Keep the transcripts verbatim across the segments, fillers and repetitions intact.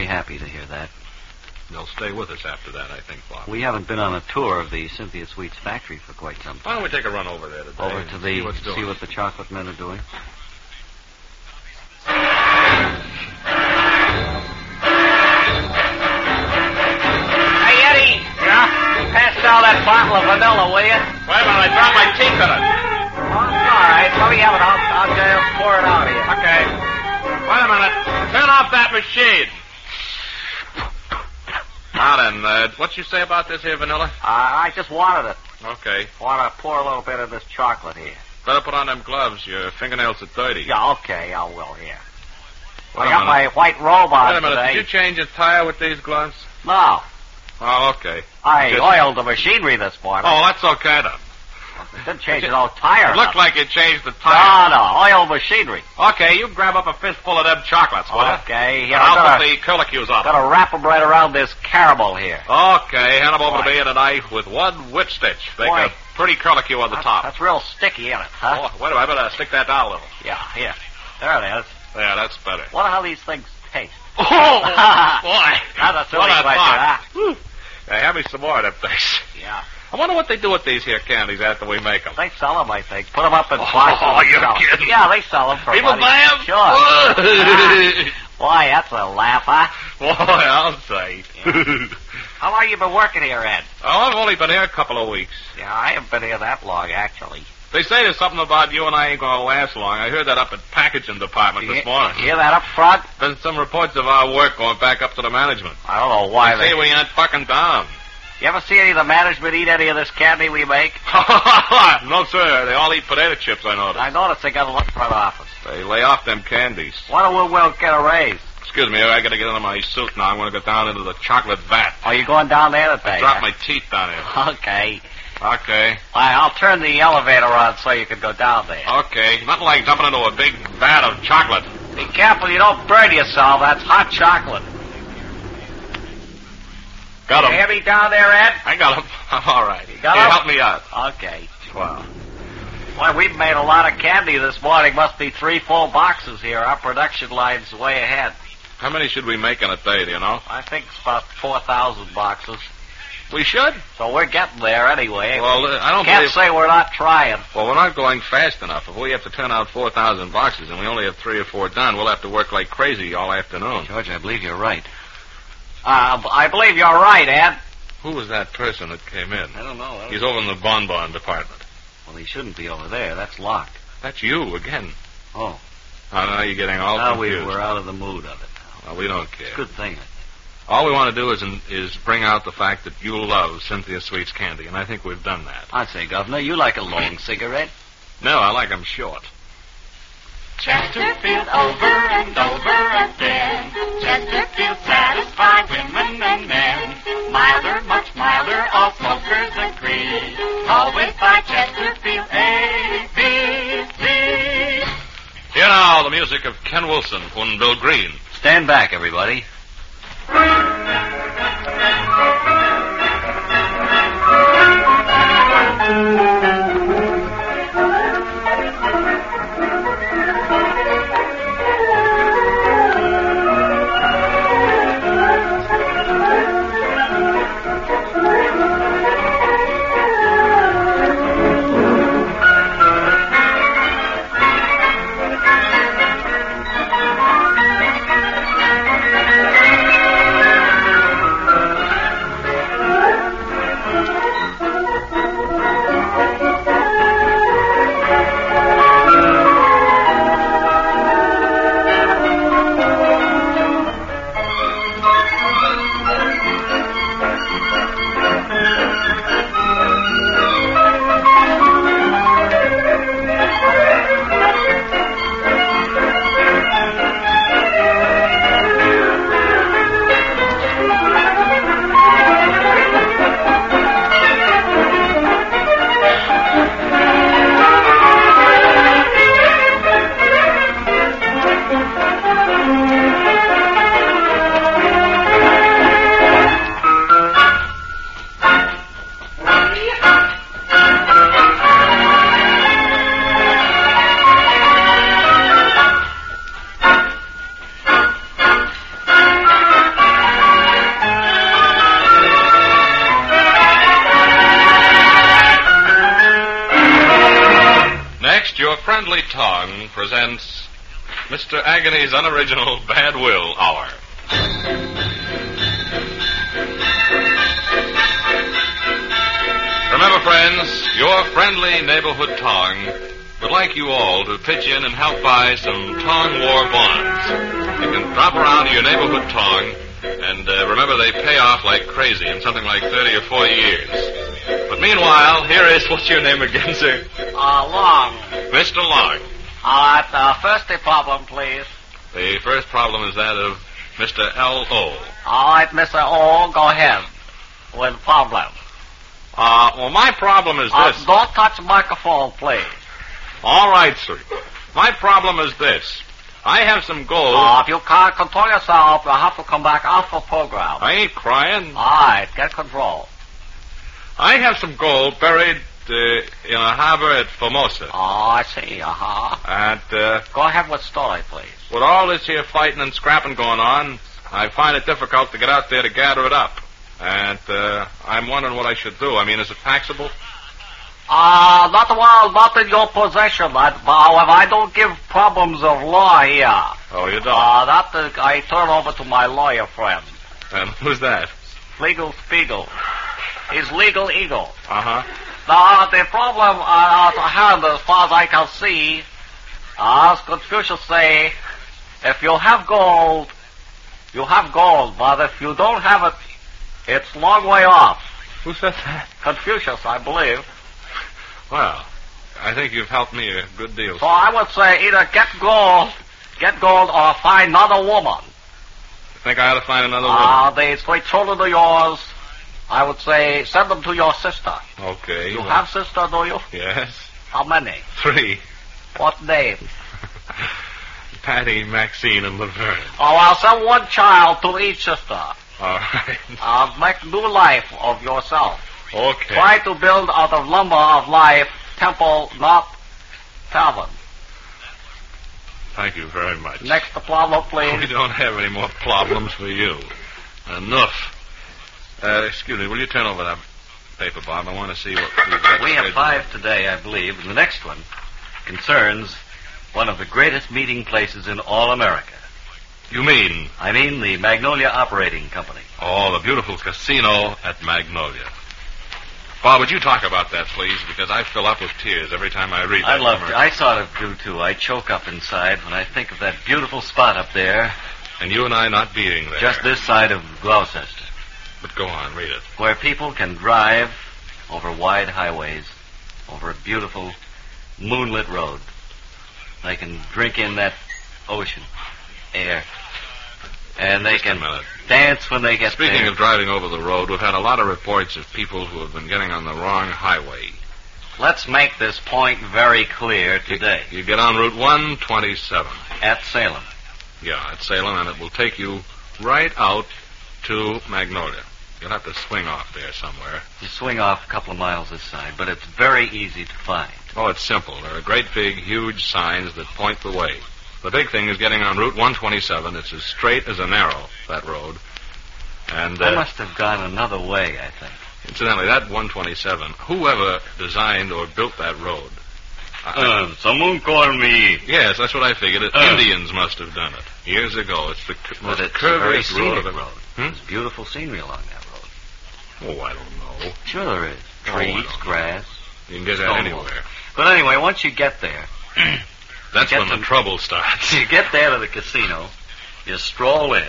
very happy to hear that. They'll stay with us after that, I think, Bob. We haven't been on a tour of the Cynthia Sweets factory for quite some time. Why don't we take a run over there today? Over to the... See, what's doing. see what the chocolate men are doing? Hey, Eddie. Yeah? Pass down that bottle of vanilla, will you? Wait a minute, I dropped my teeth in it. Oh, all right. Let me have it. I'll, I'll just pour it out here. Okay. Wait a minute. Turn off that machine. Now then, uh, what you say about this here vanilla? Uh, I just wanted it. Okay. Want to pour a little bit of this chocolate here. Better put on them gloves. Your fingernails are dirty. Yeah, okay, I will here. Wait I a got my minute. white robe on Wait a minute. today. Did you change your tire with these gloves? No. Oh, okay. I Just- oiled the machinery this morning. Oh, that's okay then. It didn't change no tire. It looked like you changed the No, tire. no, oil machinery. Okay, you grab up a fistful of them chocolates, will ya? Okay, And here, I'll I'll put the curlicues on. gotta wrap them right around this caramel here. Okay, hand them over Boy. to me in a knife with one whip stitch. Make Boy. a pretty curlicue on the That- top. That's real sticky, isn't it, huh? Oh, wait a minute. I better stick that down a little. Yeah, here. There it is. Yeah, that's better. Wonder how these things taste. Oh, boy. That's a silly What a question, thought. huh? Whew. Hey, have me some more of them things. Yeah. I wonder what they do with these here candies after we make them. They sell them, I think. Put them up in Oh, boxes. you're and sell 'em. kidding. Yeah, they sell them for People money. buy 'em? Sure. Why, that's a laugh, huh? Boy, I'll say. Yeah. How long you been working here, Ed? Oh, I've only been here a couple of weeks. Yeah, I haven't been here that long, actually. They say there's something about you and I ain't going to last long. I heard that up at packaging department this You morning. hear that up front? There's some reports of our work going back up to the management. I don't know why They they... say we ain't fucking down. You ever see any of the management eat any of this candy we make? No, sir. They all eat potato chips, I noticed. I noticed they got a lot front office. They lay off them candies. Why don't we well get a raise? Excuse me, I gotta get into my suit now. I'm gonna go down into the chocolate vat. Are you going down there today? Drop huh? my teeth down here. Okay. Okay. Why, I'll turn the elevator on so you can go down there. Okay. Nothing like jumping into a big vat of chocolate. Be careful you don't burn yourself. That's hot chocolate. Got You him. hear me down there, Ed? I got him. I'm all right. You got Here, him? help me out. Okay. Wow. Boy, we've made a lot of candy this morning. Must be three full boxes here. Our production line's way ahead. How many should we make in a day, do you know? I think it's about four thousand boxes. We should. So we're getting there anyway. Well, uh, I don't Can't believe... say we're not trying. Well, we're not going fast enough. If we have to turn out four thousand boxes and we only have three or four done, we'll have to work like crazy all afternoon. George, I believe you're right. Uh, I believe you're right, Ed. Who was that person that came in? I don't know. I don't He's over in the bonbon department. Well, he shouldn't be over there. That's locked. That's you again. Oh. Oh, now you're getting all Now we, confused. we're out of the mood of it now. Well, we don't care. Good thing. All we want to do is is bring out the fact that you love Cynthia Sweets candy, and I think we've done that. I'd say, Governor, you like a long cigarette. No, I like them short. Chesterfield over and over again. Chesterfield satisfied women and men. Milder, much milder, all smokers agree. Always buy Chesterfield A B C. Here now, the music of Ken Wilson and Bill Green. Stand back, everybody. Your friendly tongue presents Mister Agony's unoriginal Bad Will Hour. Remember, friends, your friendly neighborhood tongue would like you all to pitch in and help buy some tongue war bonds. You can drop around to your neighborhood tongue, and uh, remember they pay off like crazy in something like thirty or forty years. But meanwhile, here is, what's your name again, sir? Uh, Long. Mister Long. All right, uh, first the problem, please. The first problem is that of Mister L O. All right, Mister O, go ahead with problem. Uh, well, my problem is Uh, this. don't touch the microphone, please. All right, sir. My problem is this. I have some gold. Uh, if you can't control yourself, you'll have to come back off the program. I ain't crying. All right, get control. I have some gold buried uh, in a harbor at Formosa. Oh, I see, uh-huh. And uh, Go ahead with story, please. with all this here fighting and scrapping going on, I find it difficult to get out there to gather it up. And uh, I'm wondering what I should do. I mean, is it taxable? Uh, not well, not in your possession. I, however, I don't give problems of law here. Oh, you don't? Uh, that uh, I turn over to my lawyer friend, And who's that? Legal Spiegel. He's Legal Eagle. Uh-huh. Now, the problem uh, at hand, as far as I can see, uh, as Confucius say, if you have gold, you have gold, but if you don't have it, it's long way off. Who said that? Confucius, I believe. Well, I think you've helped me a good deal. So I would say either get gold, get gold, or find another woman. I think I ought to find another woman. Uh, the three children of yours, I would say send them to your sister. Okay. You well, have sister, do you? Yes. How many? Three. What name? Patty, Maxine, and Laverne. Oh, I'll send one child to each sister. All right. Uh, make new life of yourself. Okay. Try to build out of lumber of life, temple, not tavern. Thank you very much. Next problem, We please. don't have any more problems for you. Enough. Uh, excuse me, will you turn over that paper, Bob? I want to see what we've got. We have scheduled. five today, I believe, and the next one concerns one of the greatest meeting places in all America. You mean? I mean the Magnolia Operating Company. Oh, the beautiful casino at Magnolia. Bob, would you talk about that, please? Because I fill up with tears every time I read that. I love it. commercial. I sort of do, too. I choke up inside when I think of that beautiful spot up there, And you and I not being there. just this side of Gloucester, But go on, read it. where people can drive over wide highways, over a beautiful moonlit road. They can drink in that ocean air. And they Just a can minute. dance when they get Speaking there. of driving over the road, we've had a lot of reports of people who have been getting on the wrong highway. Let's make this point very clear today. You get on Route one twenty-seven. At Salem. Yeah, at Salem, and it will take you right out to Magnolia. You'll have to swing off there somewhere. You swing off a couple of miles this side, but it's very easy to find. Oh, it's simple. There are great big, huge signs that point the way. The big thing is getting on Route one twenty-seven. It's as straight as an arrow, that road. And, I uh, must have gone another way, I think. incidentally, that one twenty-seven, whoever designed or built that road... I- Uh, someone called me. yes, that's what I figured. It, Uh. Indians must have done it years ago. It's the c- most But it's a very curviest road. scenic of road. it. Hmm? There's beautiful scenery along that road. Oh, I don't know. Sure there is. Oh, I Trees, don't know. grass. You can get that Stone anywhere. wall. But anyway, once you get there, That's Get when the them- trouble starts. you get there to the casino, you stroll in,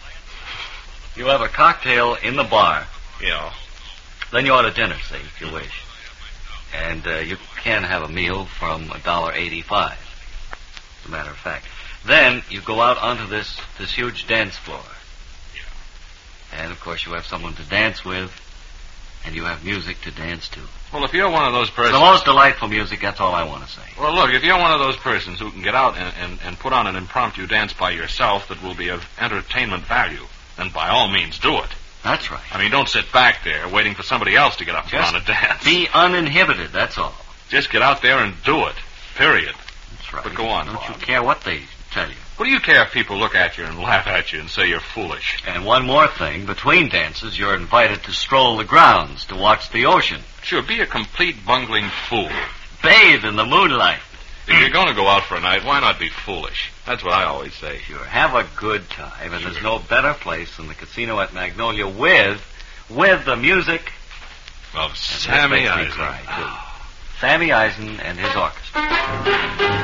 you have a cocktail in the bar, You know. then you order dinner, say, if you wish. And uh, you can have a meal from one dollar eighty-five, as a matter of fact. Then you go out onto this, this huge dance floor. And, of course, you have someone to dance with, and you have music to dance to. Well, if you're one of those It's persons... the most delightful music, that's all I want to say. Well, look, if you're one of those persons who can get out and, and, and put on an impromptu dance by yourself that will be of entertainment value, then by all means do it. That's right. I mean, don't sit back there waiting for somebody else to get up and Just put on a dance. Be uninhibited, that's all. Just get out there and do it. Period. That's right. But go on, Don't Bob. you care what they tell you. What do you care if people look at you and laugh at you and say you're foolish? And one more thing, between dances, you're invited to stroll the grounds to watch the ocean. Sure, be a complete bungling fool. Bathe in the moonlight. If you're going to go out for a night, why not be foolish? That's what I always say. Sure, have a good time, and there's no better place than the casino at Magnolia with, with the music Of Sammy that makes me Eisen. cry, too. Sammy Eisen and his orchestra.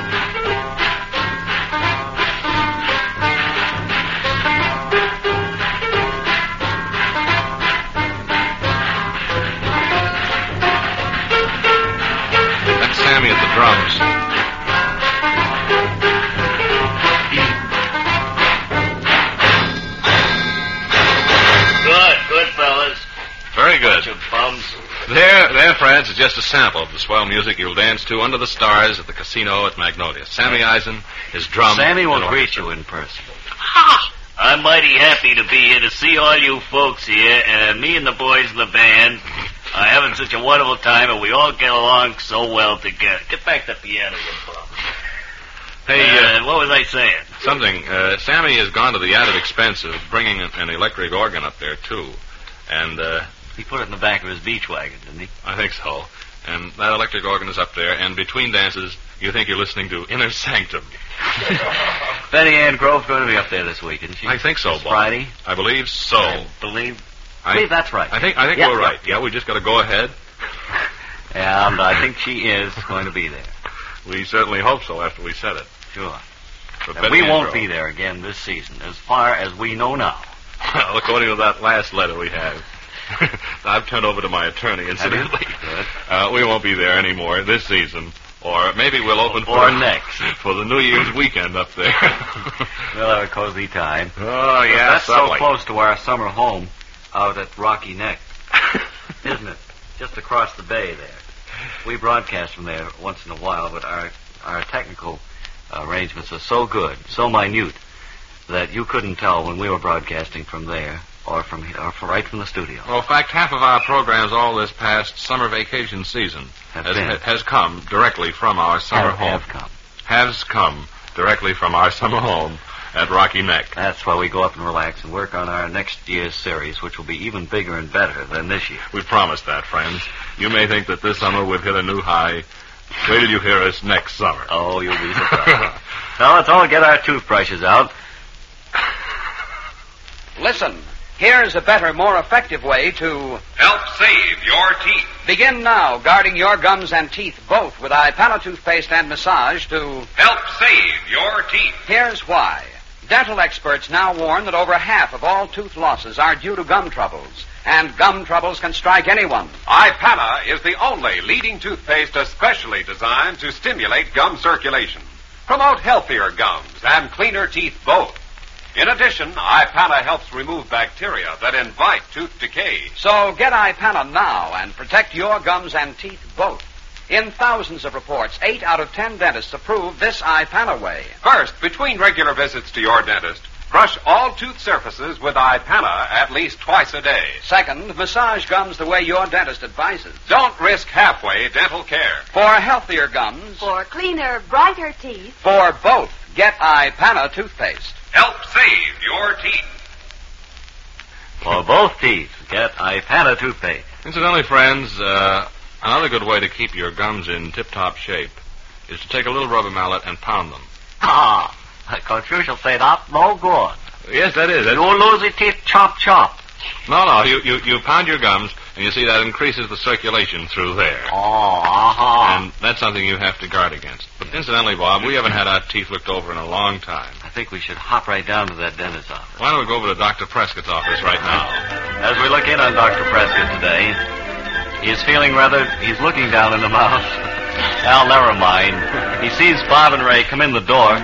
That's Sammy at the drums. Good, good, fellas. Very good. Bunch of bums. There, there, friends, is just a sample of the swell music you'll dance to under the stars at the casino at Magnolia. Sammy Eisen, his drum. Sammy will and greet orchestra. you in person. I'm mighty happy to be here to see all you folks here, and me and the boys in the band are having such a wonderful time, and we all get along so well together. Get back the piano, you bum. Hey, uh, uh, what was I saying? something. Uh, Sammy has gone to the added expense of bringing an, an electric organ up there, too. And, uh, He put it in the back of his beach wagon, didn't he? I think so. And that electric organ is up there, and between dances, you think you're listening to Inner Sanctum. Betty Ann Grove's going to be up there this week, isn't she? I think so, This Bob. Friday? I believe so. I believe, I believe that's right. I think I think Yeah, we're yeah, right. Yeah, we just got to go ahead. And I think she is going to be there. We certainly hope so after we said it. Sure. For And Betty we Ann won't Grove. be there again this season, as far as we know now. Well, according to that last letter we have, I've turned over to my attorney, incidentally. Good. Uh, we won't be there anymore this season. Or maybe we'll open for, Or next. for the New Year's weekend up there. We'll have a cozy time. Oh, yeah, That's so something. close to our summer home out at Rocky Neck, isn't it? Just across the bay there. We broadcast from there once in a while, but our our technical arrangements are so good, so minute, that you couldn't tell when we were broadcasting from there or from here, or from, right from the studio. Well, in fact, half of our programs all this past summer vacation season Have has, been. has come directly from our summer have, home. have come. Has come directly from our summer home at Rocky Neck. That's why we go up and relax and work on our next year's series, which will be even bigger and better than this year. We promised that, friends. You may think that this summer we've hit a new high. Wait till you hear us next summer. Oh, you'll be surprised. Now let's all get our toothbrushes out. Listen, here's a better, more effective way to Help save your teeth. begin now guarding your gums and teeth both with iPana toothpaste and massage to... Help save your teeth. Here's why. Dental experts now warn that over half of all tooth losses are due to gum troubles, and gum troubles can strike anyone. iPana is the only leading toothpaste especially designed to stimulate gum circulation, promote healthier gums, and cleaner teeth both. In addition, iPana helps remove bacteria that invite tooth decay. So get iPana now and protect your gums and teeth both. In thousands of reports, eight out of ten dentists approve this iPana way. First, between regular visits to your dentist, brush all tooth surfaces with iPana at least twice a day. Second, massage gums the way your dentist advises. Don't risk halfway dental care. For healthier gums, For cleaner, brighter teeth. for both, get iPana toothpaste. Help save your teeth. For both teeth, get iPana toothpaste. Incidentally, friends, uh, another good way to keep your gums in tip-top shape is to take a little rubber mallet and pound them. Ah, Confucius say that no good. Yes, that is. That's... You lose your teeth, chop, chop. No, no, you, you, you pound your gums, and you see that increases the circulation through there. Oh, uh-huh. And that's something you have to guard against. But incidentally, Bob, we haven't had our teeth looked over in a long time. I think we should hop right down to that dentist's office. Why don't we go over to Doctor Prescott's office right now? As we look in on Doctor Prescott today, he is feeling rather, he's looking down in the mouth. Al, never mind. He sees Bob and Ray come in the door.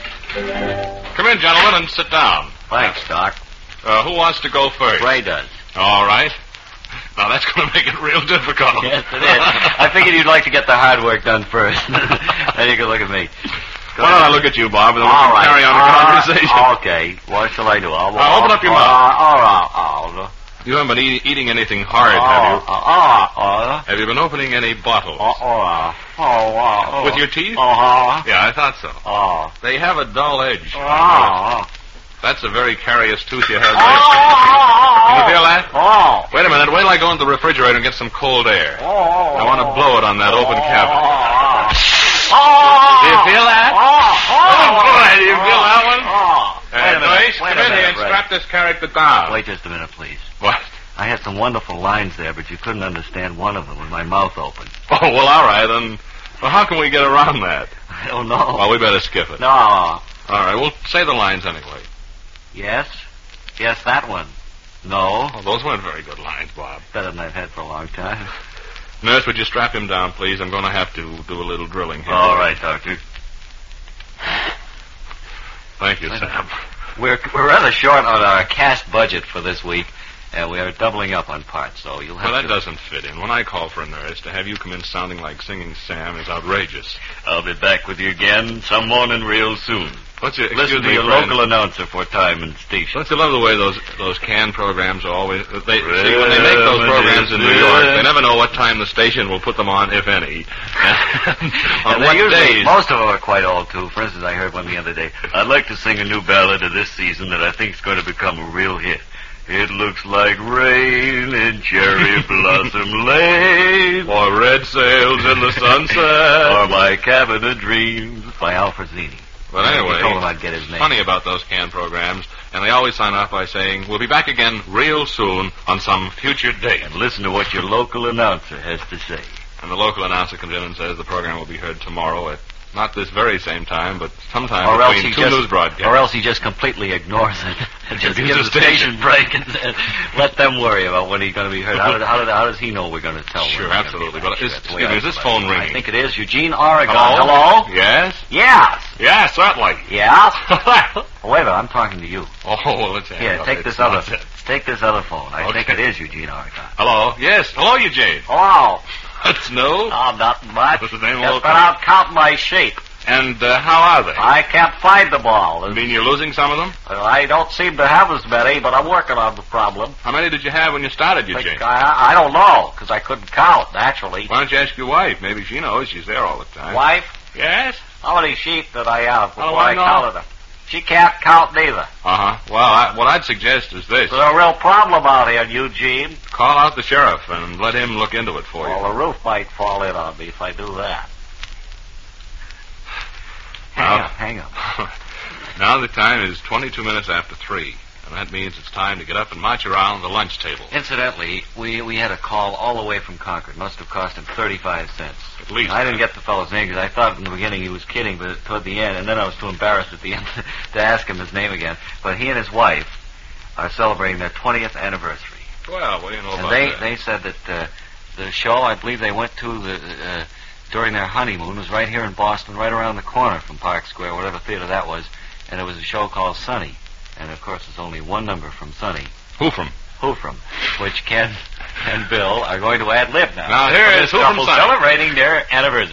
Come in, gentlemen, and sit down. Thanks, Doc. Uh, who wants to go first? Ray does. All right. Now, that's going to make it real difficult. Yes, it is. I figured you'd like to get the hard work done first. Then you can look at me. Go Why don't I ahead. look at you, Bob, and then we All can right. carry on the Uh, conversation. Okay. What shall I do? I'll, Now, open up your uh, mouth. All right. I'll, You haven't been eat- eating anything hard, uh, have you? uh, uh, Have you been opening any bottles? uh, uh, oh, uh, With your teeth? Uh-huh. Yeah, I thought so. Oh. They have a dull edge. Oh. That's a very carious tooth you have Oh. there. Can you feel that? Oh. Wait a minute. Wait till I go into the refrigerator and get some cold air. Oh. I want to blow it on that open cavity. Oh. Oh! Do you feel that? Oh! Oh! boy, do you feel that one? Oh! Uh, Wait a minute, Joyce, wait come a in here minute, and Ray. strap this character down. Wait just a minute, please. What? I had some wonderful lines there, but you couldn't understand one of them with my mouth open. Oh, well, all right, then. Well, how can we get around that? I don't know. Well, we better skip it. No. All right, we'll say the lines anyway. Yes? Yes, that one. No. Oh, those weren't very good lines, Bob. Better than I've had for a long time. Nurse, would you strap him down, please? I'm going to have to do a little drilling here. All right, Doctor. Thank you, Sam. We're, we're rather short on our cast budget for this week, and we are doubling up on parts, so you'll have Well, that to... doesn't fit in. When I call for a nurse, to have you come in sounding like Singing Sam is outrageous. I'll be back with you again some morning real soon. What's your, Listen excuse to me, your friend. local announcer for time and station. Don't you love the way those those canned programs are always... They, see, when they make those programs in New York, they never know what time the station will put them on, if any. on And what they're usually, days. most of them are quite old, too. For instance, I heard one the other day. I'd like to sing a new ballad of this season that I think is going to become a real hit. It looks like rain in Cherry Blossom Lane. Or red sails in the sunset. Or My Cabin of Dreams by Alfred Zini. But anyway, He told him I'd get his name. funny about those canned programs, and they always sign off by saying, we'll be back again real soon on some future date. And listen to what your local announcer has to say. And the local announcer comes in and says the program will be heard tomorrow at not this very same time, but sometime Or else, between he two just, news broadcasts. or else he just completely ignores it and just Gives gives the the station break and says, let them worry about when he's going to be heard. How, did, how, did, how does he know we're going to tell him? Sure, when we're absolutely. gonna But be is, back? That's the excuse way me, I is this feel phone about it. ringing? I think it is. Eugene Oregon. Hello? Hello? Yes? Yes. Yes, certainly. Yes. Wait a minute, I'm talking to you. Oh, well, let's hang Here, up. take It's this other. nonsense. Take this other phone. I Okay. think it is Eugene Oregon. Hello? Yes. Hello, Eugene. Hello. That's new. Oh, nothing much. What's the name of Just the been out counting my sheep. And uh, how are they? I can't find them all. You mean you're losing some of them? Well, I don't seem to have as many, but I'm working on the problem. How many did you have when you started, Think Eugene? I, I don't know, because I couldn't count, naturally. Why don't you ask your wife? Maybe she knows. She's there all the time. Wife, Yes? how many sheep did I have How do before I I know? counted them? She can't count neither. Uh-huh. Well, I, what I'd suggest is this. There's a real problem out here, Eugene. Call out the sheriff and let him look into it for you. Well, the roof might fall in on me if I do that. Hang Now- up, hang up. Now the time is twenty-two minutes after three, and that means it's time to get up and march around the lunch table. Incidentally, we, we had a call all the way from Concord. Must have cost him thirty-five cents. At least. I didn't get the fellow's name because I thought in the beginning he was kidding, but toward the end, and then I was too embarrassed at the end to ask him his name again. But he and his wife are celebrating their twentieth anniversary. Well, what do you know And about they, that? they said that uh, the show, I believe they went to the, uh, during their honeymoon, was right here in Boston, right around the corner from Park Square, whatever theater that was. And it was a show called Sunny. And, of course, there's only one number from Sunny. Who from? Who from? Which Ken and Bill are going to ad-lib now. Now, here For is this Who from couple Sunny. celebrating their anniversary.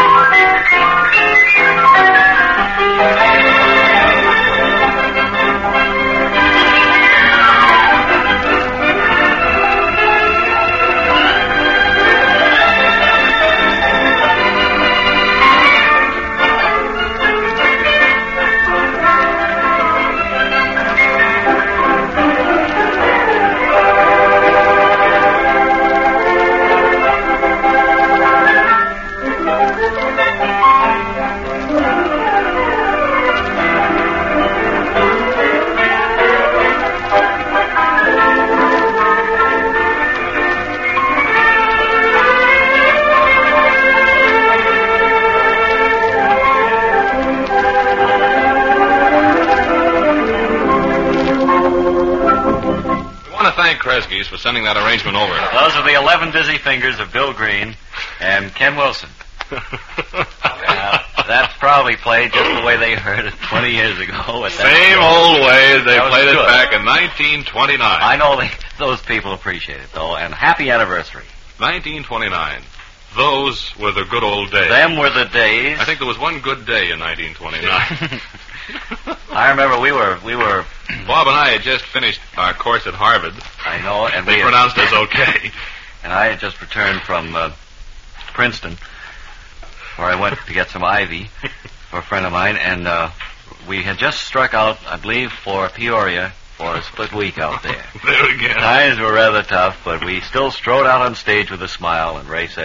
We want to thank Kresge's for sending that arrangement over. Those are the eleven dizzy fingers of Bill Green and Ken Wilson. Uh, that's probably played just the way they heard it twenty years ago. At that Same show. old way as they That was played it good. back in nineteen twenty-nine. I know they, those people appreciate it, though, and happy anniversary. nineteen twenty-nine. Those were the good old days. Them were the days. I think there was one good day in nineteen twenty-nine. I remember we were, we were, Bob and I had just finished our course at Harvard. I know, and They we had- pronounced us okay. And I had just returned from uh, Princeton, where I went to get some ivy for a friend of mine, and uh, we had just struck out, I believe, for Peoria for a split week out there. There again. Times were rather tough, but we still strode out on stage with a smile, and Ray said,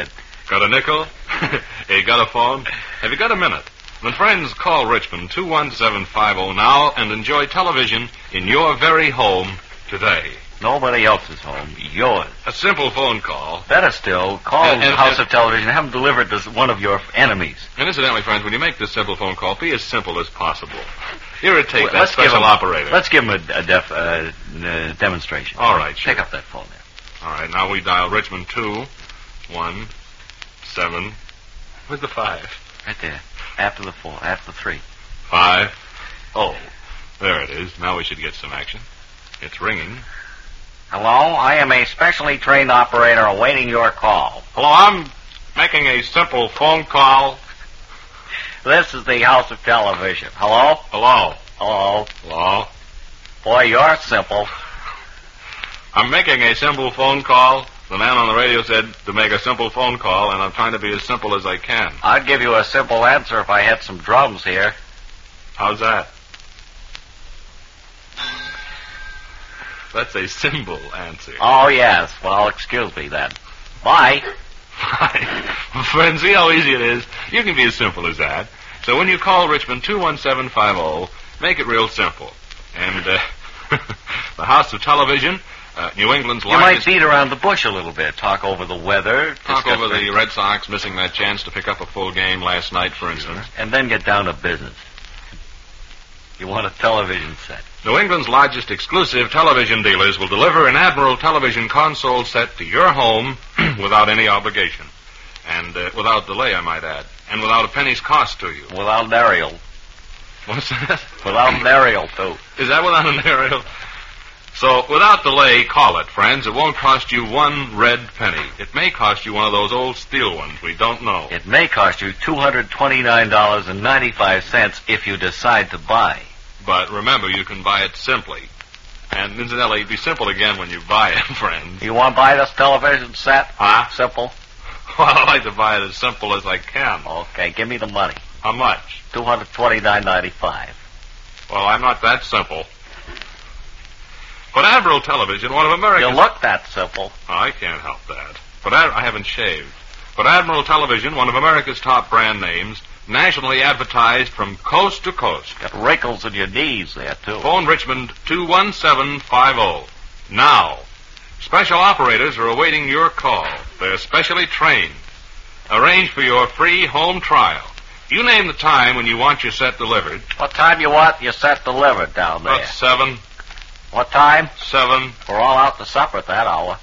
Got a nickel? Hey, got a phone? Have you got a minute? Then, friends, call Richmond two one seven five zero now and enjoy television in your very home today. Nobody else's home. Yours. A simple phone call. Better still, call And- and- the House and- of Television and have them delivered to one of your enemies. And incidentally, friends, when you make this simple phone call, be as simple as possible. Irritate Well, that let's give special him, operator. Let's give him a, a def, uh, uh, demonstration. All right, sure. Pick up that phone there. All right, now we dial Richmond two one seven. Where's the five? Right there. After the four. After the three. Five. Oh, there it is. Now we should get some action. It's ringing. Hello, I am a specially trained operator awaiting your call. Hello, I'm making a simple phone call. This is the House of Television. Hello? Hello. Hello? Hello. Boy, you're simple. I'm making a simple phone call. The man on the radio said to make a simple phone call, and I'm trying to be as simple as I can. I'd give you a simple answer if I had some drums here. How's that? That's a simple answer. Oh, yes. Well, excuse me then. Bye. Friends, see how easy it is? You can be as simple as that. So when you call Richmond two one seven five zero, make it real simple. And uh, the House of Television, uh, New England's You might largest... beat around the bush a little bit. Talk over the weather. Talk discuss over the their- Red Sox missing that chance to pick up a full game last night, for instance. And then get down to business. You want a television set. New England's largest exclusive television dealers will deliver an Admiral television console set to your home without any obligation. And uh, without delay, I might add. And without a penny's cost to you. Without an aerial. What's that? Without an aerial, too. Is that without an aerial? So, without delay, call it, friends. It won't cost you one red penny. It may cost you one of those old steel ones. We don't know. It may cost you two hundred twenty-nine dollars and ninety-five cents if you decide to buy. But remember, you can buy it simply. And incidentally, be simple again when you buy it, friends. You want to buy this television set? Huh? Simple. Well, I like to buy it as simple as I can. Okay, give me the money. How much? two hundred twenty-nine ninety-five. Well, I'm not that simple. But Admiral Television, one of America's... You look that simple. Oh, I can't help that. But Ad- I haven't shaved. But Admiral Television, one of America's top brand names, nationally advertised from coast to coast. Got wrinkles in your knees there, too. Phone Richmond two one seven five zero. Now. Special operators are awaiting your call. They're specially trained. Arrange for your free home trial. You name the time when you want your set delivered. What time you want your set delivered down there? About seven, What time? seven. We're all out to supper at that hour.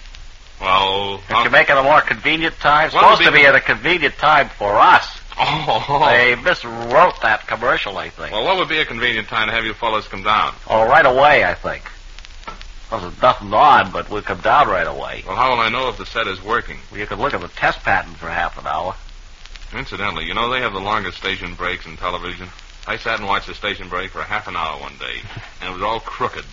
Well, Can't you make it a more convenient time? It's What would supposed to be be the- at a convenient time for us. oh, They miswrote that commercial, I think. well, what would be a convenient time to have you fellas come down? Oh, right away, I think. Well, there's nothing on, but we'll come down right away. Well, how will I know if the set is working? Well, you could look at the test pattern for half an hour. Incidentally, you know they have the longest station breaks in television. I sat and watched the station break for half an hour one day, and it was all crooked.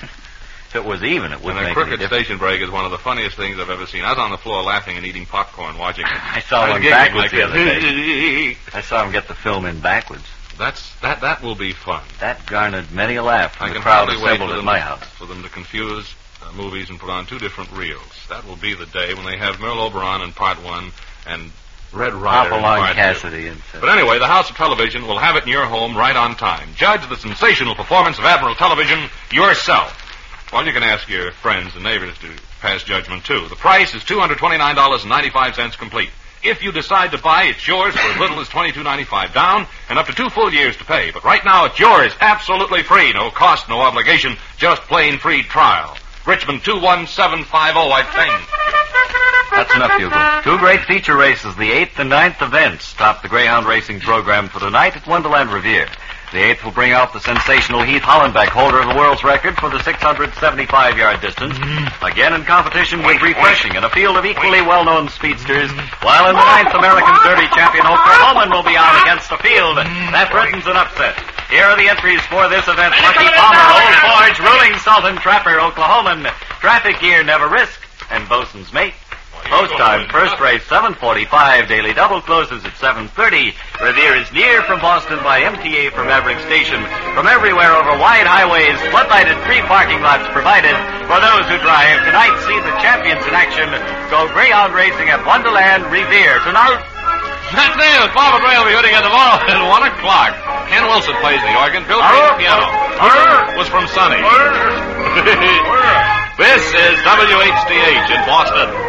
If it was even, it wouldn't And a make any crooked difference. station break is one of the funniest things I've ever seen. I was on the floor laughing and eating popcorn watching it. I saw I was one giggling backwards like the other day. day. I saw him get the film in backwards. That's that. That will be fun. That garnered many a laugh from I the can crowd hardly wait assembled for at them, my house. for them to confuse uh, movies and put on two different reels. That will be the day when they have Merle Oberon in part one and Red Ryder in Hopalong part two. Cassidy and But anyway, the House of Television will have it in your home right on time. Judge the sensational performance of Admiral Television yourself. Well, you can ask your friends and neighbors to pass judgment, too. The price is two hundred twenty-nine dollars and ninety-five cents complete. If you decide to buy, it's yours for as little as twenty-two ninety-five down and up to two full years to pay. But right now, it's yours absolutely free. No cost, no obligation, just plain free trial. Richmond two one seven five zero, I think. That's enough, Hugo. Two great feature races, the eighth and ninth events, top the Greyhound racing program for tonight at Wonderland Revere. The eighth will bring out the sensational Heath Hollenbeck, holder of the world's record for the six hundred seventy-five yard distance. Again in competition with Refreshing and a field of equally well-known speedsters, while in the ninth, American Derby champion Oklahoman will be out against a field that threatens an upset. Here are the entries for this event. Lucky Palmer, Old Forge, Ruling Sultan, Trapper, Oklahoman, Traffic Gear, Never Risk, and Bosun's Mate. Post time, first race, seven forty-five. Daily double closes at seven thirty. Revere is near from Boston by M T A from Maverick Station. From everywhere over wide highways, floodlighted free parking lots provided. For those who drive, tonight see the champions in action. Go Greyhound Racing at Wonderland Revere. Tonight, That's it. Barbara Gray will be hitting at the ball at one o'clock. Ken Wilson plays the organ. Bill Green the piano. Was from Sonny. This is W H D H in Boston.